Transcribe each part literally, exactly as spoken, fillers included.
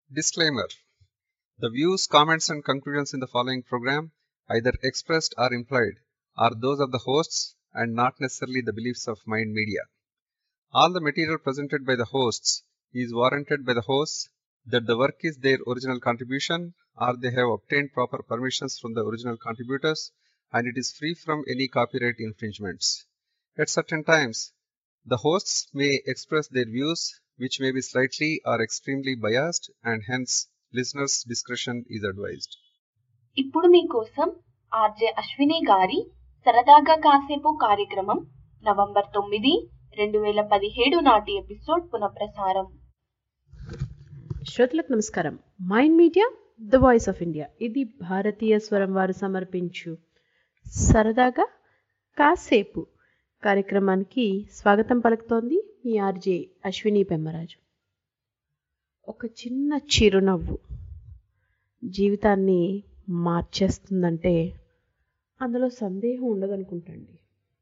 Disclaimer: the views, comments, and conclusions in the following program, either expressed or implied, are those of the hosts and not necessarily the beliefs of Mind Media. All the material presented by the hosts is warranted by the hosts that the work is their original contribution or they have obtained proper permissions from the original contributors and it is free from any copyright infringements. At certain times, the hosts may express their views which may be slightly or extremely biased and hence listeners' discretion is advised. ఇప్పుడు మీకోసం RJ Ashwini గారి సరదాగా కాసేపు కార్యక్రమం November తొమ్మిది రెండు వేల పదిహేడు నాటి ఎపిసోడ్ పునఃప్రసారం. శ్రోతలకు నమస్కారం. Mind media the voice of India, ఇది భారతీయ స్వరం వారు సమర్పించు సరదాగా కాసేపు కార్యక్రమానికి స్వాగతం పలుకుతోంది మీ ఆర్జే అశ్విని పెమ్మరాజు. ఒక చిన్న చిరునవ్వు జీవితాన్ని మార్చేస్తుందంటే అందులో సందేహం ఉండదనుకుంటండి.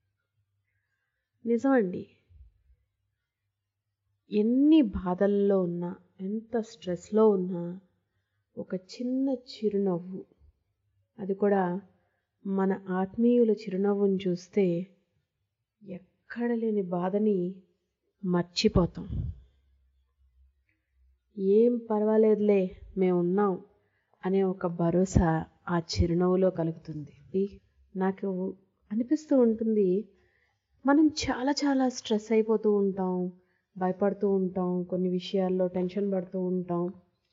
నిజమండి, ఎన్ని బాధల్లో ఉన్నా, ఎంత స్ట్రెస్లో ఉన్నా ఒక చిన్న చిరునవ్వు, అది కూడా మన ఆత్మీయుల చిరునవ్వుని చూస్తే ఎక్కడ లేని బాధని మర్చిపోతాం. ఏం పర్వాలేదులే, మేమున్నాం అనే ఒక భరోసా ఆ చిరునవ్వులో కలుగుతుంది. నాకు అనిపిస్తూ ఉంటుంది, మనం చాలా చాలా స్ట్రెస్ అయిపోతూ ఉంటాం, భయపడుతూ ఉంటాం, కొన్ని విషయాల్లో టెన్షన్ పడుతూ ఉంటాం.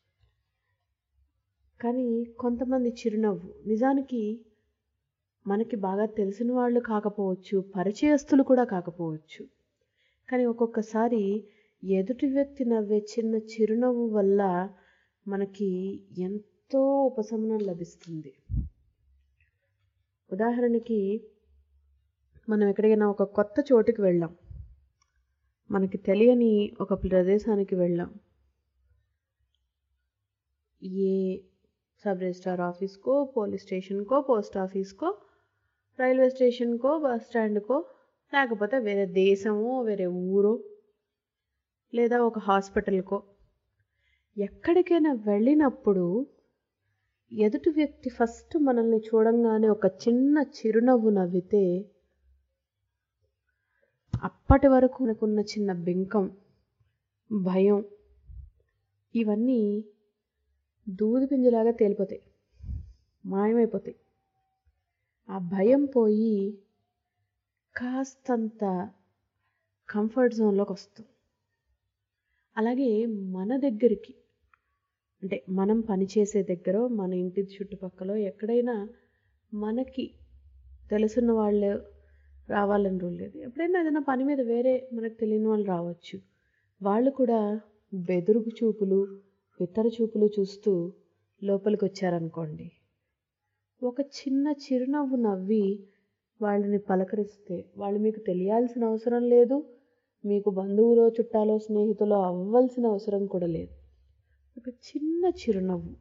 కానీ కొంతమంది చిరునవ్వు నిజానికి మనకి బాగా తెలిసిన వాళ్ళు కాకపోవచ్చు, పరిచయస్తులు కూడా కాకపోవచ్చు, కానీ ఒక్కొక్కసారి ఎదుటి వ్యక్తి నవ్వే చిన్న చిరునవ్వు వల్ల మనకి ఎంతో ఉపశమనం లభిస్తుంది. ఉదాహరణకి, మనం ఎక్కడికైనా ఒక కొత్త చోటుకి వెళ్ళాం, మనకి తెలియని ఒక ప్రదేశానికి వెళ్ళాం. ఏ సబ్ రిజిస్ట్రార్ ఆఫీస్కో, పోలీస్ స్టేషన్కో, పోస్ట్ ఆఫీస్కో, రైల్వే స్టేషన్కో, బస్ స్టాండ్కో, లేకపోతే వేరే దేశమో, వేరే ఊరో, లేదా ఒక హాస్పిటల్కో, ఎక్కడికైనా వెళ్ళినప్పుడు ఎదుటి వ్యక్తి ఫస్ట్ మనల్ని చూడంగానే ఒక చిన్న చిరునవ్వు నవ్వితే అప్పటి వరకు మనకున్న చిన్న బింకం, భయం, ఇవన్నీ దూది పింజలాగా తేలిపోతాయి, మాయమైపోతాయి. ఆ భయం పోయి కాస్తంత కంఫర్ట్ జోన్లోకి వస్తాం. అలాగే మన దగ్గరికి, అంటే మనం పనిచేసే దగ్గర, మన ఇంటి చుట్టుపక్కల ఎక్కడైనా మనకి తెలుసున్న వాళ్ళు రావాలని రూల్ లేదు. ఎప్పుడైనా ఏదైనా పని మీద వేరే మనకు తెలియని వాళ్ళు రావచ్చు. వాళ్ళు కూడా బెదురుగు చూపులు, ఇతర చూపులు చూస్తూ లోపలికి వచ్చారనుకోండి, ఒక చిన్న చిరునవ్వు నవ్వి వాళ్ళని పలకరిస్తే, వాళ్ళు మీకు తెలియాల్సిన అవసరం లేదు, మీకు బంధువులో, చుట్టాలో, స్నేహితులో అవ్వాల్సిన అవసరం కూడా లేదు. ఒక చిన్న చిరునవ్వు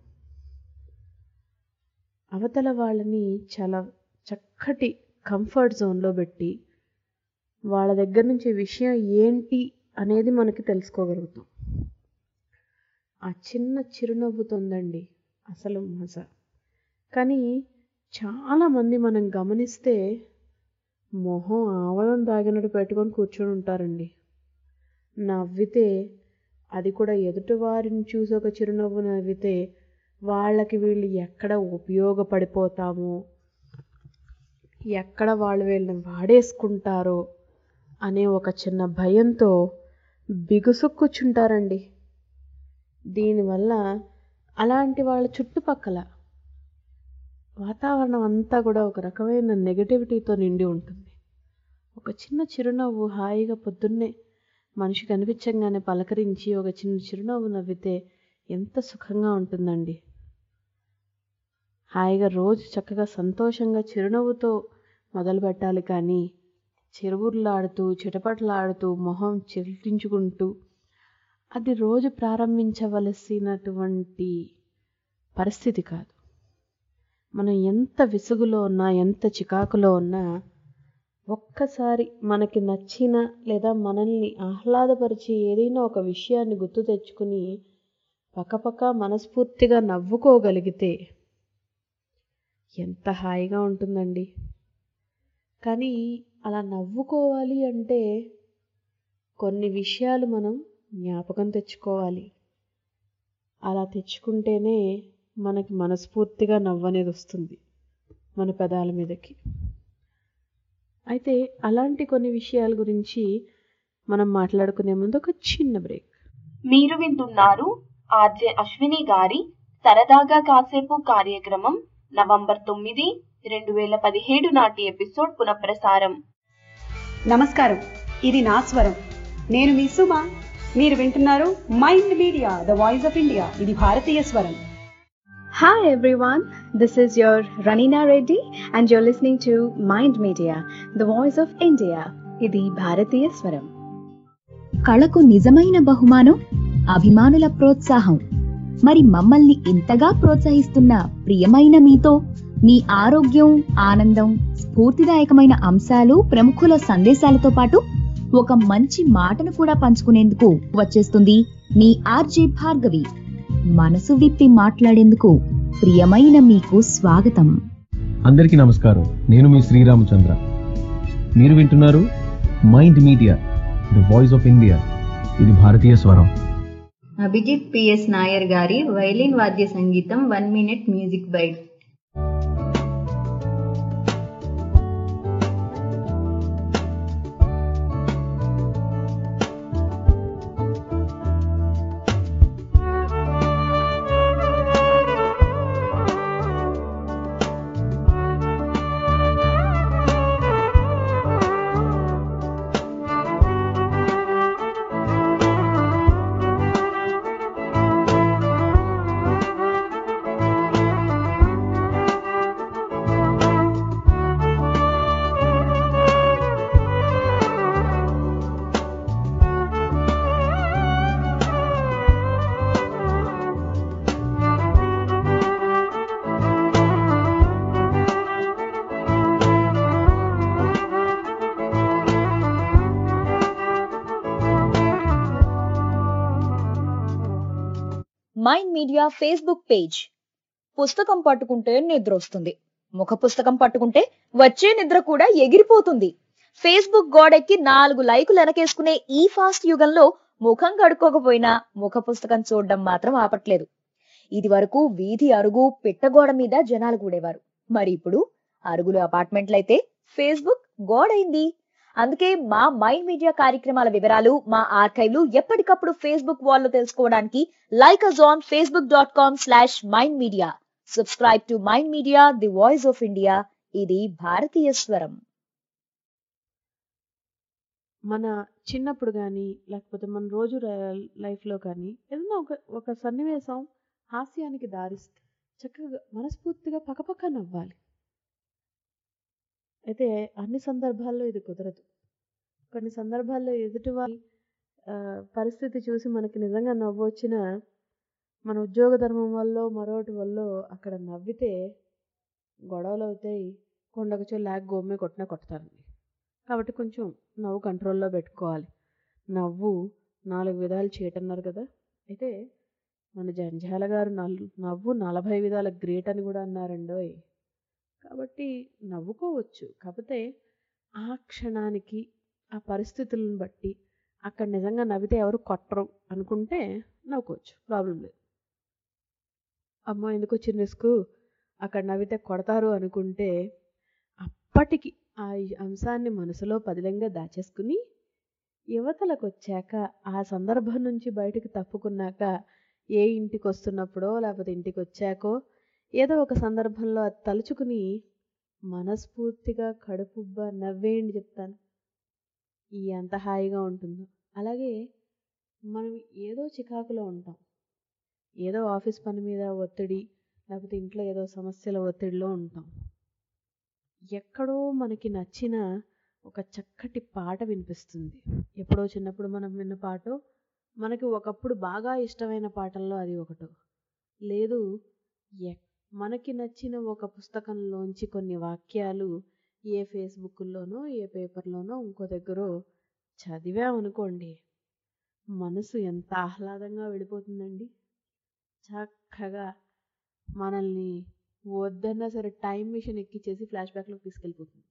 అవతల వాళ్ళని చాలా చక్కటి కంఫర్ట్ జోన్లో పెట్టి వాళ్ళ దగ్గర నుంచి విషయం ఏంటి అనేది మనకి తెలుసుకోగలుగుతాం. ఆ చిన్న చిరునవ్వుతోందండి అసలు మజా. కానీ చాలామంది మనం గమనిస్తే మొహం ఆవదం తాగినట్టు పెట్టుకొని కూర్చొని ఉంటారండి. నవ్వితే, అది కూడా ఎదుటి వారిని చూసి ఒక చిరునవ్వు నవ్వితే వాళ్ళకి వీళ్ళు ఎక్కడ ఉపయోగపడిపోతామో, ఎక్కడ వాళ్ళు వీళ్ళని వాడేసుకుంటారో అనే ఒక చిన్న భయంతో బిగుసు కూర్చుంటారండి. దీనివల్ల అలాంటి వాళ్ళ చుట్టుపక్కల వాతావరణం అంతా కూడా ఒక రకమైన నెగటివిటీతో నిండి ఉంటుంది. ఒక చిన్న చిరునవ్వు హాయిగా పొద్దున్నే మనిషి కనిపించగానే పలకరించి ఒక చిన్న చిరునవ్వు నవ్వితే ఎంత సుఖంగా ఉంటుందండి. హాయిగా రోజు చక్కగా సంతోషంగా చిరునవ్వుతో మొదలు పెట్టాలి, కానీ చిరుబుర్లాడుతూ, చిటపట్లాడుతూ, మొహం చిల్టించుకుంటూ అది రోజు ప్రారంభించవలసినటువంటి పరిస్థితి కాదు. మనం ఎంత విసుగులో ఉన్నా, ఎంత చికాకులో ఉన్నా, ఒక్కసారి మనకి నచ్చిన లేదా మనల్ని ఆహ్లాదపరిచే ఏదైనా ఒక విషయాన్ని గుర్తు తెచ్చుకుని పక్కపక్క మనస్ఫూర్తిగా నవ్వుకోగలిగితే ఎంత హాయిగా ఉంటుందండి. కానీ అలా నవ్వుకోవాలి అంటే కొన్ని విషయాలు మనం జ్ఞాపకం తెచ్చుకోవాలి. అలా తెచ్చుకుంటేనే మనకి మనస్ఫూర్తిగా నవ్వనేది వస్తుంది మన పెదాల మీదకి. అయితే అలాంటి కొన్ని విషయాల గురించి మనం మాట్లాడుకునే ముందు ఒక చిన్న బ్రేక్. మీరు వింటున్నారు ఆర్జే అశ్విని గారి సరదాగా కాసేపు కార్యక్రమం నవంబర్ తొమ్మిది రెండు వేల పదిహేడు నాటి ఎపిసోడ్ పునఃప్రసారం. నమస్కారం, ఇది నా స్వరం. నేను మీ సుమ. మీరు వింటున్నారు mind media, the voice of India. ఇది భారతీయ స్వరం. Hi everyone, this is your Ranina Reddy and you're listening to Mind Media, the voice of India. ఇది భారతీయ స్వరం. కళకు నిజమైన బహుమానం అభిమానుల ప్రోత్సాహం. మరి మమ్మల్ని ఇంతగా ప్రోత్సహిస్తున్న ప్రియమైన మీతో మీ ఆరోగ్యం, ఆనందం, స్ఫూర్తిదాయకమైన అంశాలు, ప్రముఖుల సందేశాలతో పాటు ఒక మంచి మాటను కూడా పంచుకునేందుకు వచ్చేస్తుంది మీ ఆర్జే భార్గవి. మనసు విప్పి మాట్లాడేందుకు ప్రియమైన మీకు స్వాగతం. అందరికీ నమస్కారం. నేను మీ శ్రీరామచంద్ర. మీరు వింటున్నారు mind media, the voice of India. ఇది భారతీయ స్వరం. అభిజిత్ పిఎస్ నాయర్ గారి వైలిన్ వాద్య సంగీతం one minute music bite. Mind media Facebook page. పుస్తకం పట్టుకుంటే నిద్ర వస్తుంది, ముఖ పుస్తకం పట్టుకుంటే వచ్చే నిద్ర కూడా ఎగిరిపోతుంది. ఫేస్బుక్ గోడెక్కి నాలుగు లైకులు వెనకేసుకునే ఈ ఫాస్ట్ యుగంలో ముఖం కడుక్కోకపోయినా ముఖ పుస్తకం చూడడం మాత్రం ఆపట్లేదు. ఇది వరకు వీధి అరుగు పిట్టగోడ మీద జనాలు కూడేవారు. మరి ఇప్పుడు అరుగులు అపార్ట్మెంట్లయితే ఫేస్బుక్ గోడైంది. అందుకే మా మైండ్ మీడియా కార్యక్రమాల వివరాలు, మా ఆర్కైవ్లు ఎప్పటికప్పుడు ఫేస్బుక్ వాల్లో తెలుసుకోవడానికి like us on facebook dot com slash mind media. Subscribe to Mind Media, the voice of India. ఇది భారతీయ స్వరం. మన చిన్నప్పుడు కానీ లేకపోతే మన రోజు లైఫ్లో కానీ ఏదైనా ఒక ఒక సన్నివేశం హాస్యానికి దారిస్తే చక్కగా మనస్ఫూర్తిగా పక్కపక్క నవ్వాలి. అయితే అన్ని సందర్భాల్లో ఇది కుదరదు. కొన్ని సందర్భాల్లో ఎదుటివారి పరిస్థితి చూసి మనకి నిజంగా నవ్వు వచ్చినా మన ఉద్యోగ ధర్మం వల్ల మరొకటి వల్ల అక్కడ నవ్వితే గొడవలు అవుతాయి. కొండకు లాగ్ గోమ్మే కొట్టినా కొడతారండి. కాబట్టి కొంచెం నవ్వు కంట్రోల్లో పెట్టుకోవాలి. నవ్వు నాలుగు విధాలు చేయటన్నారు కదా. అయితే మన జంజాల గారు నల్ నవ్వు నలభై విధాల గ్రేట్ అని కూడా అన్నారండోయ్. కాబట్టి నవ్వుకోవచ్చు. కాకపోతే ఆ క్షణానికి ఆ పరిస్థితులను బట్టి అక్కడ నిజంగా నవ్వితే ఎవరు కొట్టరు అనుకుంటే నవ్వుకోవచ్చు, ప్రాబ్లం లేదు. అమ్మో ఎందుకు వచ్చిన రిస్క్, అక్కడ నవ్వితే కొడతారు అనుకుంటే అప్పటికి ఆ అంశాన్ని మనసులో పదిలంగా దాచేసుకుని యువతలకు వచ్చాక ఆ సందర్భం నుంచి బయటకు తప్పుకున్నాక ఏ ఇంటికి వస్తున్నప్పుడో లేకపోతే ఇంటికి వచ్చాకో ఏదో ఒక సందర్భంలో అది తలుచుకుని మనస్ఫూర్తిగా కడుపుబ్బ నవ్వేయండి చెప్తాను. ఈ ఎంత హాయిగా ఉంటుందో. అలాగే మనం ఏదో చికాకులో ఉంటాం, ఏదో ఆఫీస్ పని మీద ఒత్తిడి లేకపోతే ఇంట్లో ఏదో సమస్యల ఒత్తిడిలో ఉంటాం. ఎక్కడో మనకి నచ్చిన ఒక చక్కటి పాట వినిపిస్తుంది. ఎప్పుడో చిన్నప్పుడు మనం విన్న పాటో, మనకి ఒకప్పుడు బాగా ఇష్టమైన పాటల్లో అది ఒకటో, లేదు మనకి నచ్చిన ఒక పుస్తకంలోంచి కొన్ని వాక్యాలు ఏ ఫేస్బుక్లోనో ఏ పేపర్లోనో ఇంకో దగ్గర చదివామనుకోండి, మనసు ఎంత ఆహ్లాదంగా వెళ్ళిపోతుందండి. చక్కగా మనల్ని వద్దన్నా సరే టైం మిషన్ ఎక్కిచ్చేసి ఫ్లాష్ బ్యాక్లోకి తీసుకెళ్ళిపోతుంది.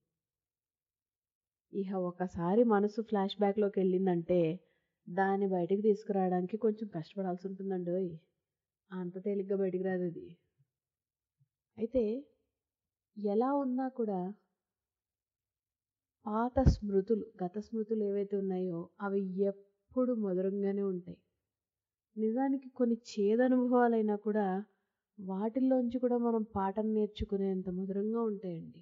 ఇక ఒకసారి మనసు ఫ్లాష్ బ్యాక్లోకి వెళ్ళిందంటే దాన్ని బయటికి తీసుకురావడానికి కొంచెం కష్టపడాల్సి ఉంటుందండి. ఓయ్ అంత తేలిగ్గా బయటికి రాదు అది. అయితే ఎలా ఉన్నా కూడా పాత స్మృతులు, గత స్మృతులు ఏవైతే ఉన్నాయో అవి ఎప్పుడు మధురంగానే ఉంటాయి. నిజానికి కొన్ని చేదనుభవాలైనా కూడా వాటిల్లోంచి కూడా మనం పాఠం నేర్చుకునేంత మధురంగా ఉంటాయండి.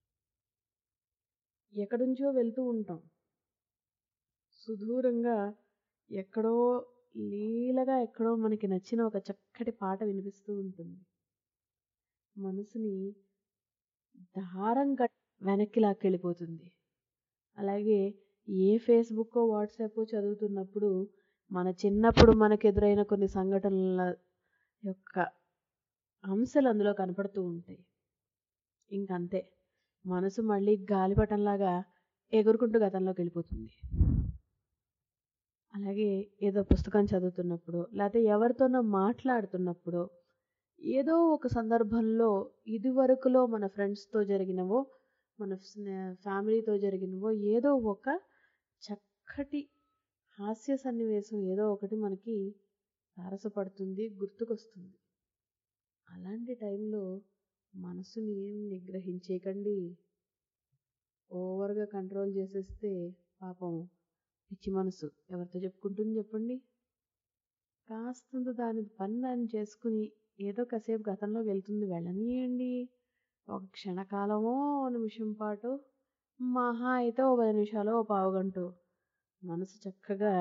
ఎక్కడుంచో వెళ్తూ ఉంటాం, సుదూరంగా ఎక్కడో లీలగా ఎక్కడో మనకి నచ్చిన ఒక చక్కటి పాట వినిపిస్తూ ఉంటుంది. మనసుని దారం కట్ వెనక్కి లాక్కెళ్ళిపోతుంది. అలాగే ఏ ఫేస్బుక్ వాట్సాప్ చదువుతున్నప్పుడు మన చిన్నప్పుడు మనకు ఎదురైన కొన్ని సంఘటనల యొక్క అంశాలు అందులో కనపడుతూ ఉంటాయి. ఇంకంతే, మనసు మళ్ళీ గాలిపటంలాగా ఎగురుకుంటూ గతంలోకి వెళ్ళిపోతుంది. అలాగే ఏదో పుస్తకం చదువుతున్నప్పుడు లేకపోతే ఎవరితోనో మాట్లాడుతున్నప్పుడు ఏదో ఒక సందర్భంలో ఇదివరకులో మన ఫ్రెండ్స్తో జరిగినవో మన ఫ్యామిలీతో జరిగినవో ఏదో ఒక చక్కటి హాస్య సన్నివేశం ఏదో ఒకటి మనకి తారసపడుతుంది, గుర్తుకొస్తుంది. అలాంటి టైంలో మనసుని నిగ్రహించేయకండి. ఓవర్గా కంట్రోల్ చేసేస్తే పాపం పిచ్చి మనసు ఎవరితో చెప్పుకుంటుంది చెప్పండి. కాస్తంత దాని పని దాన్ని చేసుకుని ఏదో కాసేపు గతంలో వెళ్తుంది, వెళ్ళనీయండి. ఒక క్షణకాలమో నిమిషం పాటు, మహా అయితే ఓ పది నిమిషాలు ఓ పావు గంట మనసు చక్కగా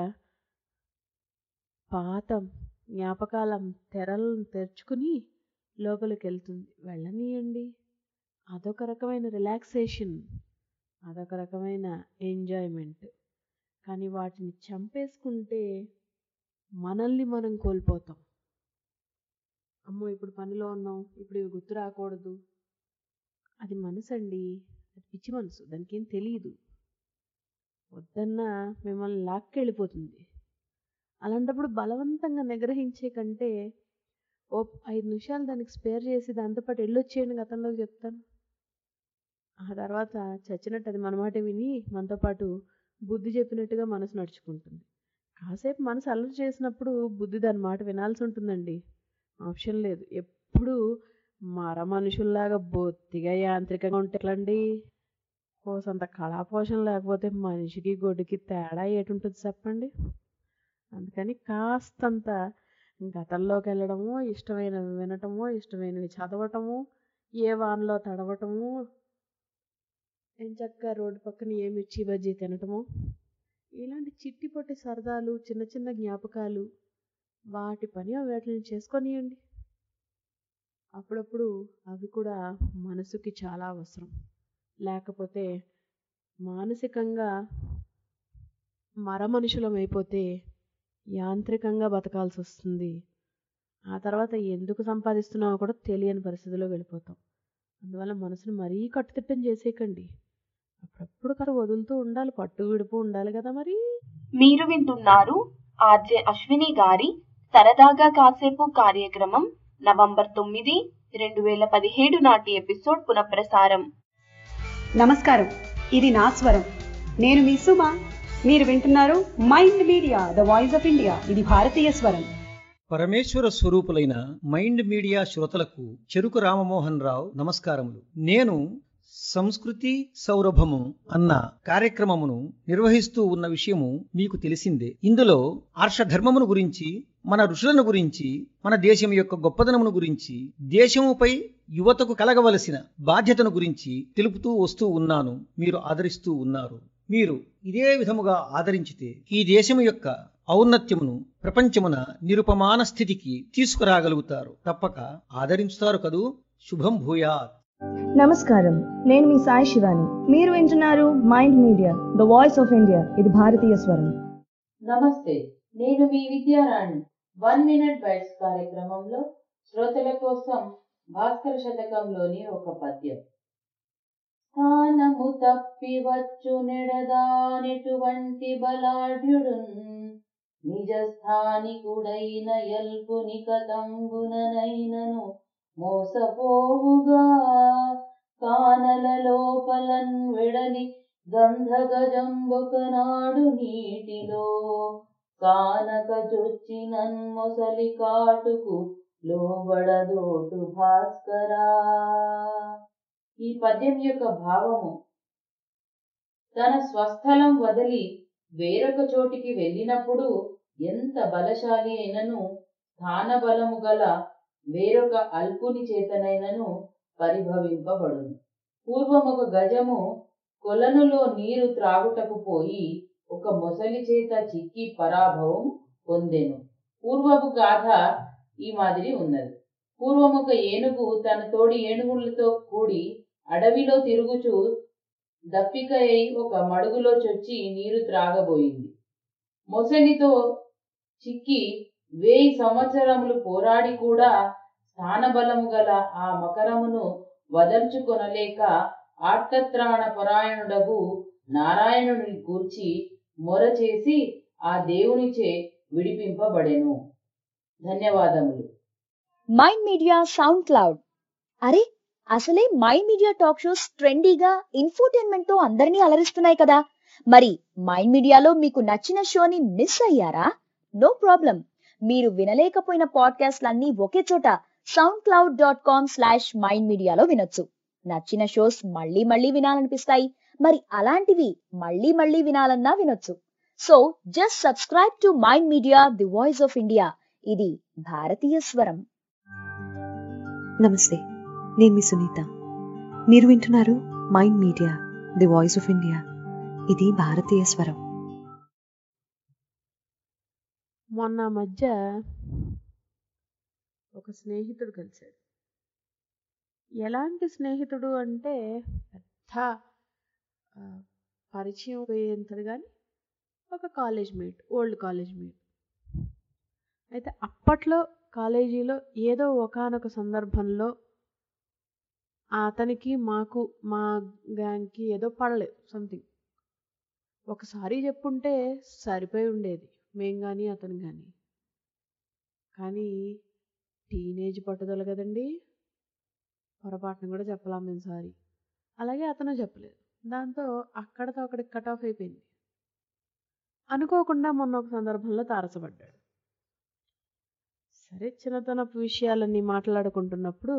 పాత జ్ఞాపకాల తెరలను తెరుచుకుని లోపలికి వెళ్తుంది, వెళ్ళనీయండి. అదొక రకమైన రిలాక్సేషన్, అదొక రకమైన ఎంజాయ్మెంట్. కానీ వాటిని చంపేసుకుంటే మనల్ని మనం కోల్పోతాం. అమ్మో ఇప్పుడు పనిలో ఉన్నాం, ఇప్పుడు ఇవి గుర్తు రాకూడదు. అది మనసు అండి, అది పిచ్చి మనసు, దానికి ఏం తెలియదు. వద్దన్నా మిమ్మల్ని లాక్కెళ్ళిపోతుంది. అలాంటప్పుడు బలవంతంగా నిగ్రహించే కంటే ఓ ఐదు నిమిషాలు దానికి స్పేర్ చేసి దాంతోపాటు వెళ్ళొచ్చేయండి గతంలోకి చెప్తాను. ఆ తర్వాత చచ్చినట్టు అది మన మాట విని మనతో పాటు బుద్ధి చెప్పినట్టుగా మనసు నడుచుకుంటుంది. కాసేపు మనసు అల్లరి చేసినప్పుడు బుద్ధి దాని మాట వినాల్సి ఉంటుందండి, ఆప్షన్ లేదు. ఎప్పుడు మర మనుషుల్లాగా బొత్తిగా యాంత్రికంగా ఉంటే ఎట్లండి? కోసంత కళాపోషణ లేకపోతే మనిషికి గొడ్డుకి తేడా ఏటుంటుంది చెప్పండి. అందుకని కాస్తంత గతంలోకి వెళ్ళడము, ఇష్టమైనవి వినటము, ఇష్టమైనవి చదవటము, ఏ వానలో తడవటము, ఎంచక్కా రోడ్డు పక్కన ఏ మిర్చి బజ్జీ తినటము, ఇలాంటి చిట్టి పొట్టి సరదాలు, చిన్న చిన్న జ్ఞాపకాలు వాటి పని వాటిని చేసుకొనియండి. అప్పుడప్పుడు అవి కూడా మనసుకి చాలా అవసరం. లేకపోతే మానసికంగా మర మనుషులం అయిపోతే యాంత్రికంగా బతకాల్సి వస్తుంది. ఆ తర్వాత ఎందుకు సంపాదిస్తున్నామో కూడా తెలియని పరిస్థితిలో వెళ్ళిపోతాం. అందువల్ల మనసును మరీ కట్టుదిట్టం చేసేయకండి. అప్పుడప్పుడు కర వదులుతూ ఉండాలి, పట్టు విడుపు ఉండాలి కదా మరి. మీరు వింటున్నారు ఆర్జే అశ్విని గారి సరదాగా కాసేపు కార్యక్రమం నవంబర్ తొమ్మిది రెండు వేల పదిహేడు నాటి ఎపిసోడ్ పునఃప్రసారం. నమస్కారం, ఇది నా స్వరం. నేను మీ సుమ. మీరు వింటున్నారు mind media, the voice of India. ఇది భారతీయ స్వరం. పరమేశ్వర స్వరూపులైన మైండ్ మీడియా శ్రోతలకు చెరుకు రామమోహన్ రావు నమస్కారములు. నేను సంస్కృతి సౌరభము అన్న కార్యక్రమమును నిర్వహిస్తూ ఉన్న విషయము మీకు తెలిసిందే. ఇందులో ఆర్షధర్మమును గురించి, మన ఋషులను గురించి, మన దేశం యొక్క గొప్పదనమును గురించి, దేశముపై యువతకు కలగవలసిన బాధ్యతను గురించి తెలుపుతూ వస్తూ ఉన్నాను. మీరు ఆదరిస్తూ ఉన్నారు. మీరు ఇదే విధముగా ఆదరించితే ఈ దేశము యొక్క ఔన్నత్యమును ప్రపంచమున నిరుపమాన స్థితికి తీసుకురాగలుగుతారు. తప్పక ఆదరించుతారు కదూ. శుభం భూయాత్. నమస్కారం, నేను మీ సాయి శివాని. మీరు వింటున్నారు mind media, the voice of India. ఇది భారతీయ స్వరం. నమస్తే, నేను మీ విద్యారాణి. వన్ మినిట్ బైట్స్ కార్యక్రమంలో శ్రోతల కోసం భాస్కర శతకంలోని ఒక పద్యం. స్థానము తప్పి వచ్చు నెడదానెటువంటి బలాఢ్యుడున్ నిజస్థానికుడైన ఎల్పుని కతంబుననైనను మోసపోవుగా కానల లోపలన్ వెడలి గంధగజంబొకనాడు నీటిలో కానక చొచ్చినన్ మొసలి కాటుకు లోబడదోటు భాస్కరా. ఈ పద్యం యొక్క భావము, తన స్వస్థలం వదిలి వేరొక చోటికి వెళ్ళినప్పుడు ఎంత బలశాలి అయినను స్థానబలము గల వేరొక అల్పుని చేతనైనను పరిభవింపబడును. పూర్వమొక గజము కొలనులో నీరు త్రాగుటకు పోయి ఒక మొసలి చేత చిక్కి పరాభవం పొందెను. పూర్వపు గాథ ఈ మాదిరి ఉన్నది. పూర్వమొక ఏనుగు తన తోడి ఏనుగులతో కూడి అడవిలో తిరుగుచూ దప్పిక అయి ఒక మడుగులో చొచ్చి నీరు త్రాగబోయింది. మొసలితో చిక్కి వేయి సంవత్సరములు పోరాడి కూడా స్థానబలము గల ఆ మకరమును వదల్చుకొనలేక ఆర్తత్రాణ పరాయణుడగు నారాయణుని కూర్చి మొర చేసి ఆ దేవునిచే విడిపింపబడెను. ధన్యవాదములు. Mind media SoundCloud. అరే, అసలే మైండ్ మీడియా టాక్ షోస్ ట్రెండీగా ఇన్ఫోటైన్మెంట్ తో అందరినీ అలరిస్తున్నాయి కదా. మరి మైండ్ మీడియాలో మీకు నచ్చిన షోని మిస్ అయ్యారా? No problem. మీరు వినలేకపోయిన పాడ్కాస్ట్లన్నీ ఒకే చోట SoundCloud dot com slash mind మీడియాలో వినొచ్చు. నచ్చిన షోస్ మళ్ళీ మళ్ళీ వినాలనిపిస్తాయి. మరి అలాంటివి మళ్ళీ మళ్ళీ వినాలన్నా వినొచ్చు. So just subscribe to mind media the voice of India. ఇది భారతీయ స్వరం. నమస్తే, నేను మీ సునీత. మీరు వింటున్నారు mind media the voice of India. ఇది భారతీయ స్వరం. మొన్న మధ్య ఒక స్నేహితుడు కలిశాడు. ఎలాంటి స్నేహితుడు అంటే పెద్ద పరిచయం పోయేంతది కానీ ఒక college mate, old college mate. అయితే అప్పట్లో కాలేజీలో ఏదో ఒకానొక సందర్భంలో అతనికి మాకు మా గ్యాంగ్కి ఏదో పడలేదు సంథింగ్. ఒకసారి చెప్పుంటే సరిపోయి ఉండేది, మేం కానీ అతను కానీ. కానీ టీనేజ్ పట్టుదల కదండి, పొరపాటును కూడా చెప్పలేం మేము సారీ. అలాగే అతను చెప్పలేదు. దాంతో అక్కడతో అక్కడికి కట్ ఆఫ్ అయిపోయింది. అనుకోకుండా మొన్న ఒక సందర్భంలో తారసపడ్డాడు. సరే, చిన్నతనపు విషయాలన్నీ మాట్లాడుకుంటున్నప్పుడు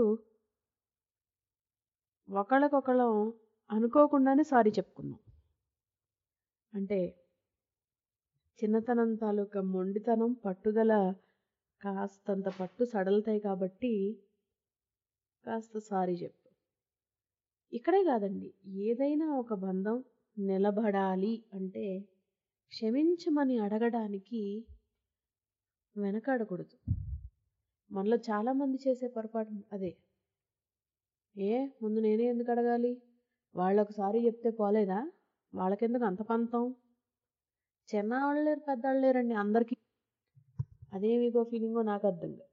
ఒకళ్ళకొకళ్ళం అనుకోకుండానే సారీ చెప్పుకున్నాం. అంటే చిన్నతనం తాలూకా మొండితనం, పట్టుదల కాస్తంత పట్టు సడలుతాయి కాబట్టి కాస్త సారీ చెప్పు. ఇక్కడే కాదండి, ఏదైనా ఒక బంధం నిలబడాలి అంటే క్షమించమని అడగడానికి వెనకాడకూడదు. మనలో చాలామంది చేసే పొరపాటు అదే. ఏ ముందు నేనే ఎందుకు అడగాలి, వాళ్ళు ఒకసారి చెప్తే పోలేదా, వాళ్ళకెందుకు అంత పంతం, చిన్నవాళ్ళు లేరు పెద్దవాళ్ళు లేరండి అందరికీ. అదేమిగో ఫీలింగో నాకు అర్థం కాదు.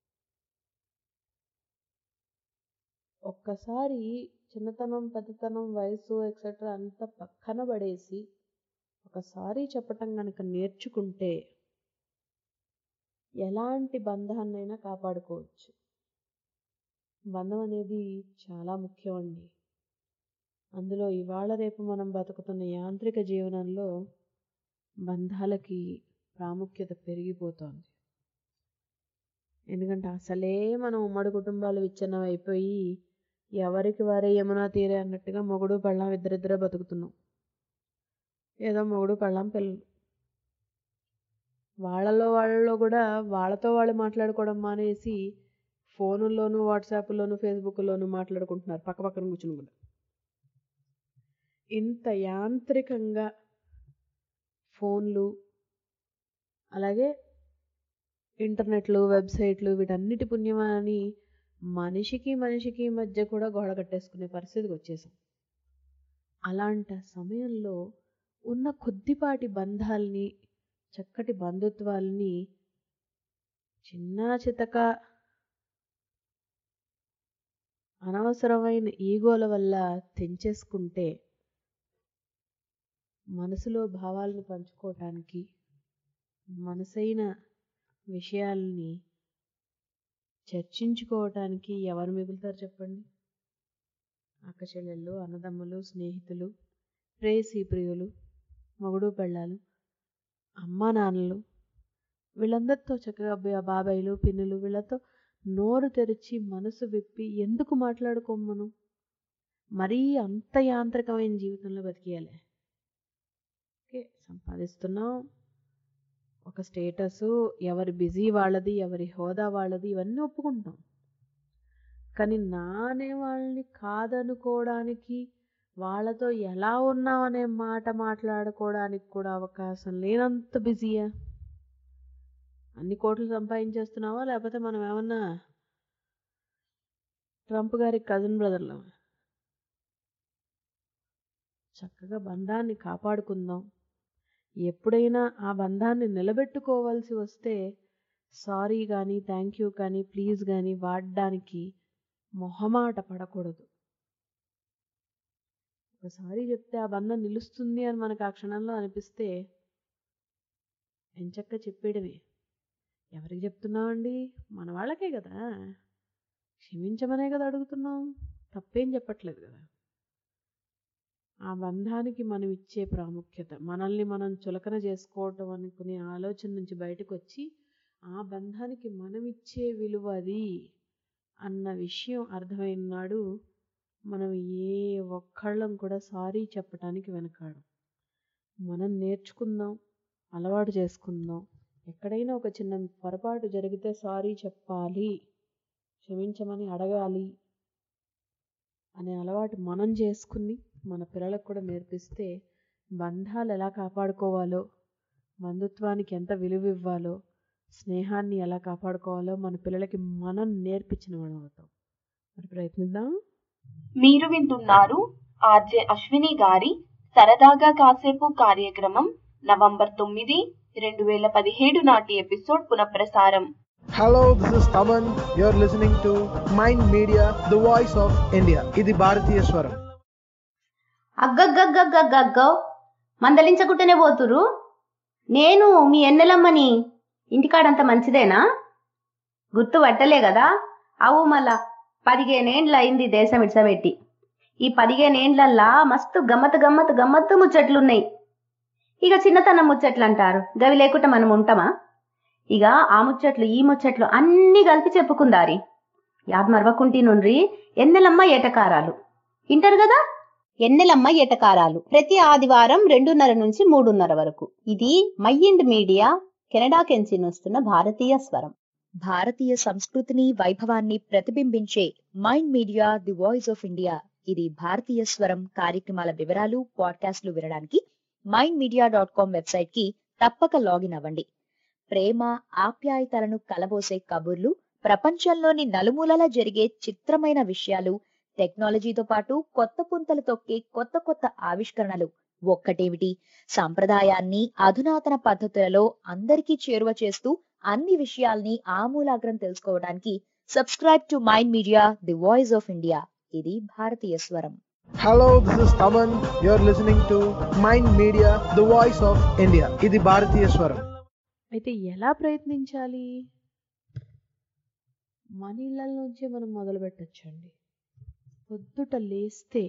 ఒక్కసారి చిన్నతనం, పెద్దతనం, వయసు ఎక్సెట్రా అంతా పక్కన పడేసి ఒకసారి చెప్పటం కనుక నేర్చుకుంటే ఎలాంటి బంధాన్నైనా కాపాడుకోవచ్చు. బంధం అనేది చాలా ముఖ్యం అండి. అందులో ఇవాళ రేపు మనం బతుకుతున్న యాంత్రిక జీవనంలో బంధాలకి ప్రాముఖ్యత పెరిగిపోతోంది. ఎందుకంటే అసలే మనం ఉమ్మడి కుటుంబాలు విచ్ఛిన్నం అయిపోయి ఎవరికి వారే యమునా తీరే అన్నట్టుగా మొగుడు పెళ్ళాం ఇద్దరిద్దరే బతుకుతున్నాం. ఏదో మొగుడు పెళ్ళాం పిల్లలు, వాళ్ళలో వాళ్ళలో కూడా వాళ్ళతో వాళ్ళు మాట్లాడుకోవడం మానేసి ఫోనుల్లోనూ వాట్సాప్లోను ఫేస్బుక్లోనూ మాట్లాడుకుంటున్నారు పక్క పక్కన కూర్చుని కూడా. ఇంత యాంత్రికంగా ఫోన్లు, అలాగే ఇంటర్నెట్లు, వెబ్సైట్లు వీటన్నిటి పుణ్యమని మనిషికి మనిషికి మధ్య కూడా గోడ కట్టేసుకునే పరిస్థితికి వచ్చేసాం. అలాంటి సమయంలో ఉన్న కొద్దిపాటి బంధాలని, చక్కటి బంధుత్వాలని చిన్న చితక అనవసరమైన ఈగోల వల్ల తెంచేసుకుంటే మనసులో భావాలను పంచుకోవటానికి, మనసైన విషయాల్ని చర్చించుకోవటానికి ఎవరు మిగులుతారు చెప్పండి? అక్క చెల్లెళ్ళు, అన్నదమ్ములు, స్నేహితులు, ప్రేయసీ ప్రియులు, మొగుడు పెళ్ళాలు, అమ్మా నాన్నలు, వీళ్ళందరితో చక్కగా బా- బాబాయిలు పిన్నులు వీళ్ళతో నోరు తెరిచి మనసు విప్పి ఎందుకు మాట్లాడుకోము మనం? మరీ అంత యాంత్రికమైన జీవితంలో బతికేయాలి. ఓకే, సంపాదిస్తున్నాం, ఒక స్టేటసు, ఎవరి బిజీ వాళ్ళది, ఎవరి హోదా వాళ్ళది, ఇవన్నీ ఒప్పుకుంటాం. కానీ నా అనే వాళ్ళని కాదనుకోవడానికి, వాళ్ళతో ఎలా ఉన్నాం అనే మాట మాట్లాడుకోవడానికి కూడా అవకాశం లేనంత బిజీయా? అన్ని కోట్లు సంపాదించేస్తున్నావా, లేకపోతే మనం ఏమన్నా ట్రంప్ గారి కజిన్ బ్రదర్లా? చక్కగా బంధాన్ని కాపాడుకుందాం. ఎప్పుడైనా ఆ బంధాన్ని నిలబెట్టుకోవాల్సి వస్తే సారీ కానీ థ్యాంక్ యూ కానీ ప్లీజ్ కానీ వాడడానికి మొహమాట పడకూడదు. ఒకసారి చెప్తే ఆ బంధం నిలుస్తుంది అని మనకు ఆ క్షణంలో అనిపిస్తే ఎంచక్కా చెప్పేయడమే. ఎవరికి చెప్తున్నామండి? మన వాళ్ళకే కదా, క్షమించమనే కదా అడుగుతున్నాం, తప్పేం చెప్పట్లేదు కదా. ఆ బంధానికి మనం ఇచ్చే ప్రాముఖ్యత, మనల్ని మనం చులకన చేసుకోవటం అనుకునే ఆలోచన నుంచి బయటకు వచ్చి ఆ బంధానికి మనం ఇచ్చే విలువ అది అన్న విషయం అర్థమైన నాడు మనం ఏ ఒక్కళ్ళం కూడా సారీ చెప్పటానికి వెనకాడం. మనం నేర్చుకుందాం, అలవాటు చేసుకుందాం. ఎక్కడైనా ఒక చిన్న పొరపాటు జరిగితే సారీ చెప్పాలి, క్షమించమని అడగాలి అనే అలవాటు మనం చేసుకుని మన పిల్లలకు కూడా నేర్పిస్తే బంధాలు ఎలా కాపాడుకోవాలో, బంధుత్వానికి ఎంత విలువ ఇవ్వాలో, స్నేహాన్ని ఎలా కాపాడుకోవాలో మన పిల్లలకి మనం నేర్పించిన వాళ్ళం అవుతాం. మరి ప్రయత్నిద్దాం. మీరు వింటున్నారు ఆర్జే అశ్విని గారి సరదాగా కాసేపు కార్యక్రమం నవంబర్ తొమ్మిది రెండు వేల పదిహేడు నాటి ఎపిసోడ్ పునఃప్రసారం. Hello, this is Taman. You're listening to Mind Media, the voice of India. ఇది భారతీయ స్వరం. అగ్గగ్గగ్గగ్గగ్గో మందలించకుంటేనే పోతురు. నేను మీ ఎన్నెలమ్మని. ఇంటికాడంత మంచిదేనా? గుర్తు పట్టలే కదా? అవు మళ్ళా పదిహేనేండ్లు అయింది దేశం ఇడ్సబెట్టి. ఈ పదిహేనేండ్లల్లా మస్తు గమ్మత్ గమ్మత్ గమ్మత్తు ముచ్చట్లున్నాయి. ఇక చిన్నతనం ముచ్చట్లు అంటారు, గవి లేకుండా మనం ఉంటామా? ఇక ఆ ముచ్చట్లు ఈ ముచ్చట్లు అన్నీ కలిపి చెప్పుకుందారి. యాద్ మరవకుంటి నుండ్రి ఎన్నెలమ్మ ఏటకారాలు వింటారు కదా. ఎన్నెలమ్మ ఏటకారాలు ప్రతి ఆదివారం రెండున్నర నుంచి మూడున్నర వరకు. ఇది మైండ్ మీడియా కెనడా కెంచి వస్తున్న భారతీయ స్వరం. భారతీయ సంస్కృతిని వైభవాన్ని ప్రతిబింబించే mind media the voice of India. ఇది భారతీయ స్వరం కార్యక్రమాల వివరాలు పాడ్కాస్ట్లు వినడానికి mind media dot com website కి తప్పక లాగిన్ అవ్వండి. ప్రేమ ఆప్యాయతలను కలబోసే కబుర్లు, ప్రపంచంలోని నలుమూలలా జరిగే చిత్రమైన విషయాలు, టెక్నాలజీతో పాటు కొత్త పుంతలు తొక్కే కొత్త కొత్త ఆవిష్కరణలు, ఒక్కటేమిటి సాంప్రదాయాన్ని అధునాతన పద్ధతులలో అందరికీ చేరువ చేస్తూ అన్ని విషయాల్ని ఆమూలాగ్రం తెలుసుకోవడానికి subscribe to mind media the voice of India. ఇది భారతీయ స్వరం. Hello, this is Taman. You're listening to Mind Media, the voice of India. ఇది భారతీయ స్వరం. అయితే ఎలా ప్రయత్నించాలి? మన ఇళ్ళ నుంచే మనం మొదలు పెట్టచ్చండి. పొద్దుట లేస్తే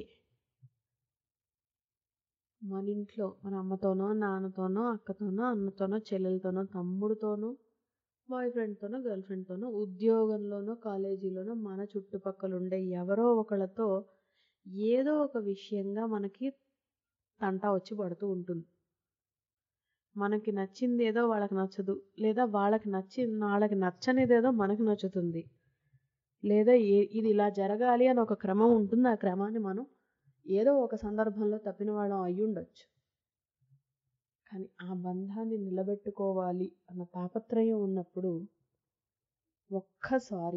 మన ఇంట్లో మన అమ్మతోనో నాన్నతోనో అక్కతోనో అన్నతోనో చెల్లెలతోనో తమ్ముడితోనో బాయ్ ఫ్రెండ్తోనో గర్ల్ ఫ్రెండ్తోనో ఉద్యోగంలోనో కాలేజీలోనో మన చుట్టుపక్కల ఉండే ఎవరో ఒకళ్ళతో ఏదో ఒక విషయంగా మనకి తంటా వచ్చి పడుతూ ఉంటుంది. మనకి నచ్చింది ఏదో వాళ్ళకి నచ్చదు, లేదా వాళ్ళకి నచ్చి వాళ్ళకి నచ్చనిదేదో మనకి నచ్చుతుంది, లేదా ఏ ఇది ఇలా జరగాలి అని ఒక క్రమం ఉంటుంది. ఆ క్రమాన్ని మనం ఏదో ఒక సందర్భంలో తప్పిన వాళ్ళం అయి ఉండొచ్చు. కానీ ఆ బంధాన్ని నిలబెట్టుకోవాలి అన్న తాపత్రయం ఉన్నప్పుడు ఒక్కసారి,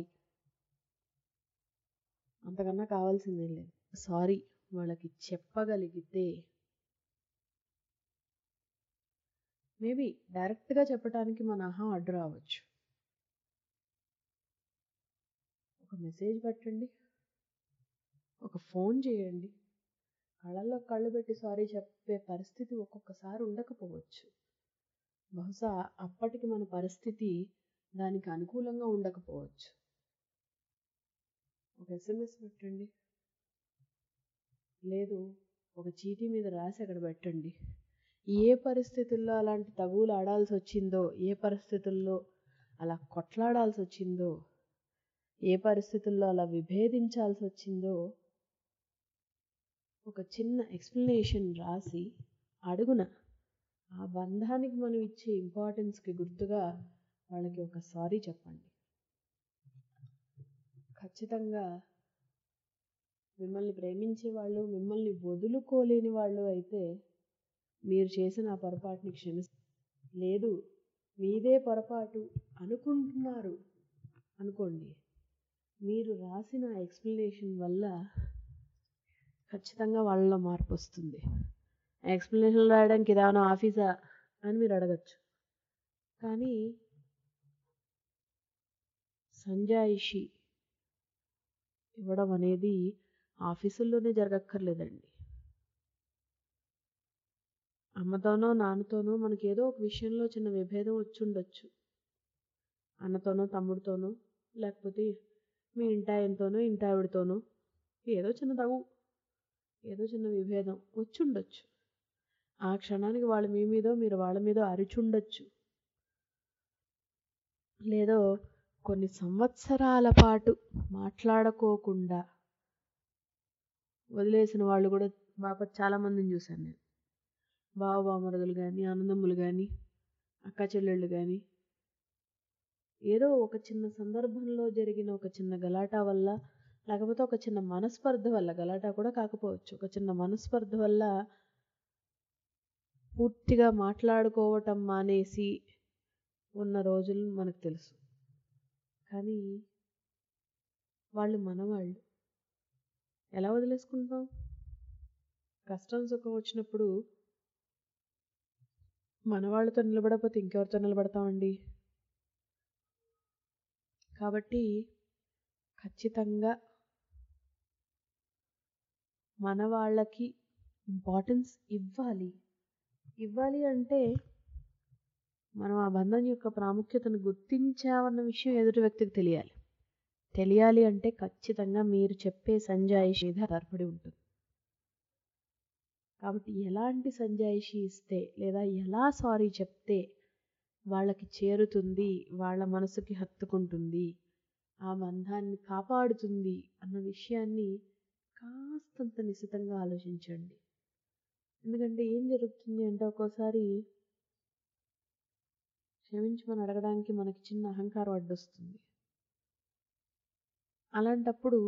అంతకన్నా కావాల్సిందేం లేదు, సారీ వాళ్ళకి చెప్పగలిగితే మేబీ డైరెక్ట్గా చెప్పడానికి మన అహం అడ్డు రావచ్చు. ఒక మెసేజ్ పెట్టండి, ఒక ఫోన్ చేయండి. కళ్ళల్లో కళ్ళు పెట్టి సారీ చెప్పే పరిస్థితి ఒక్కొక్కసారి ఉండకపోవచ్చు. బహుశా అప్పటికి మన పరిస్థితి దానికి అనుకూలంగా ఉండకపోవచ్చు. ఒక ఎస్ఎంఎస్ పెట్టండి, లేదు ఒక చీటీ మీద రాసి అక్కడ పెట్టండి. ఏ పరిస్థితుల్లో అలాంటి తగువులు ఆడాల్సి వచ్చిందో, ఏ పరిస్థితుల్లో అలా కొట్లాడాల్సి వచ్చిందో, ఏ పరిస్థితుల్లో అలా విభేదించాల్సి వచ్చిందో ఒక చిన్న ఎక్స్ప్లెనేషన్ రాసి అడుగున ఆ బంధానికి మనం ఇచ్చే ఇంపార్టెన్స్కి గుర్తుగా వాళ్ళకి ఒక సారీ చెప్పండి. ఖచ్చితంగా మిమ్మల్ని ప్రేమించే వాళ్ళు, మిమ్మల్ని వదులుకోలేని వాళ్ళు అయితే మీరు చేసిన ఆ పొరపాటుని క్షమిస్తారు. లేదు మీదే పొరపాటు అనుకుంటున్నారు అనుకోండి, మీరు రాసిన ఎక్స్ప్లెనేషన్ వల్ల ఖచ్చితంగా వాళ్ళలో మార్పు వస్తుంది. ఎక్స్ప్లెనేషన్ రాయడానికి ఇదేమైనా ఆఫీసా అని మీరు అడగచ్చు. కానీ సంజాయిషి ఇవ్వడం అనేది ఆఫీసుల్లోనే జరగక్కర్లేదండి. అమ్మతోనో నాన్నతోనో మనకి ఏదో ఒక విషయంలో చిన్న విభేదం వచ్చి ఉండొచ్చు. అన్నతోనో తమ్ముడితోనో, లేకపోతే మీ ఇంటాయనతోనో ఇంటావిడితోనో ఏదో చిన్న తగు, ఏదో చిన్న విభేదం వచ్చి ఉండొచ్చు. ఆ క్షణానికి వాళ్ళు మీ మీదో మీరు వాళ్ళ మీదో అరిచుండొచ్చు. లేదో కొన్ని సంవత్సరాల పాటు మాట్లాడుకోకుండా వదిలేసిన వాళ్ళు కూడా బాగా చాలామందిని చూశాను నేను. బావ బామరుదులు కానీ, అన్నదమ్ములు కానీ, అక్క చెల్లెళ్ళు కానీ ఏదో ఒక చిన్న సందర్భంలో జరిగిన ఒక చిన్న గలాటా వల్ల, లేకపోతే ఒక చిన్న మనస్పర్ధ వల్ల, గలాటా కూడా కాకపోవచ్చు, ఒక చిన్న మనస్పర్ధ వల్ల పూర్తిగా మాట్లాడుకోవటం మానేసి ఉన్న రోజులు మనకు తెలుసు. కానీ వాళ్ళు మనవాళ్ళు. ఎలా వదిలేసుకుంటాం? కష్టం సుఖం వచ్చినప్పుడు మన వాళ్ళతో నిలబడకపోతే ఇంకెవరితో నిలబడతామండి? కాబట్టి ఖచ్చితంగా మన వాళ్ళకి ఇంపార్టెన్స్ ఇవ్వాలి. ఇవ్వాలి అంటే మనం ఆ బంధం యొక్క ప్రాముఖ్యతను గుర్తించామన్న విషయం ఎదుటి వ్యక్తికి తెలియాలి. తెలియాలి అంటే ఖచ్చితంగా మీరు చెప్పే సంజాయిషి మీద ఆధారపడి ఉంటుంది. కాబట్టి ఎలాంటి సంజాయిషి ఇస్తే లేదా ఎలా సారీ చెప్తే వాళ్ళకి చేరుతుంది, వాళ్ళ మనసుకి హత్తుకుంటుంది, ఆ బంధాన్ని కాపాడుతుంది అన్న విషయాన్ని కాస్తంత నిశితంగా ఆలోచించండి. ఎందుకంటే ఏం జరుగుతుంది అంటే ఒక్కోసారి క్షమించమని అడగడానికి మనకి చిన్న అహంకారం అడ్డొస్తుంది. అలాంటప్పుడు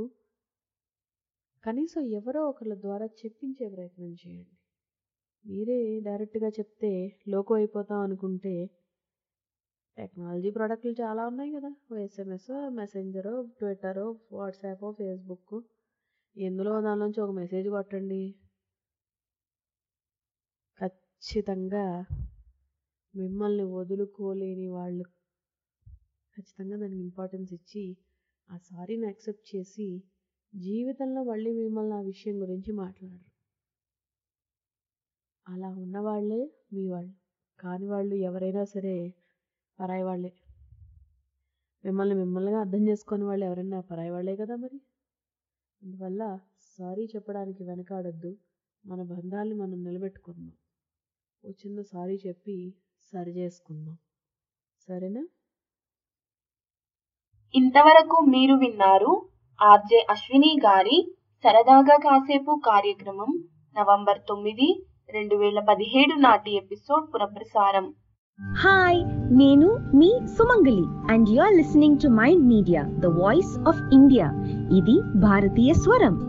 కనీసం ఎవరో ఒకళ్ళ ద్వారా చెప్పించే ప్రయత్నం చేయండి. మీరే డైరెక్ట్గా చెప్తే లోకం అయిపోతాం అనుకుంటే టెక్నాలజీ ప్రోడక్ట్లు చాలా ఉన్నాయి కదా. SMS, messenger, Twitter, WhatsApp, Facebook, ఎందులో దానిలోంచి ఒక మెసేజ్ కొట్టండి. ఖచ్చితంగా మిమ్మల్ని వదులుకోలేని వాళ్ళు ఖచ్చితంగా దానికి ఇంపార్టెన్స్ ఇచ్చి ఆ సారీని యాక్సెప్ట్ చేసి జీవితంలో మళ్ళీ మిమ్మల్ని ఆ విషయం గురించి మాట్లాడరు. అలా ఉన్నవాళ్లే మీ వాళ్ళు. కాని వాళ్ళు ఎవరైనా సరే పరాయి వాళ్ళే. మిమ్మల్ని మిమ్మల్నిగా అర్థం చేసుకునే వాళ్ళు ఎవరైనా పరాయి వాళ్ళే కదా మరి. అందువల్ల సారీ చెప్పడానికి వెనకాడొద్దు. మన బంధాల్ని మనం నిలబెట్టుకుందాం. ఓ చిన్న సారీ చెప్పి సరి చేసుకుందాం. సరేనా? ఇంతవరకు మీరు విన్నారు ఆర్జే అశ్విని గారి సరదాగా కాసేపు కార్యక్రమం నవంబర్ తొమ్మిది రెండు వేల పదిహేడు నాటి ఎపిసోడ్ పునఃప్రసారం. హాయ్, నేను మీ Sumangali and you are listening to mind media, the voice of India. ఇది భారతీయ స్వరం.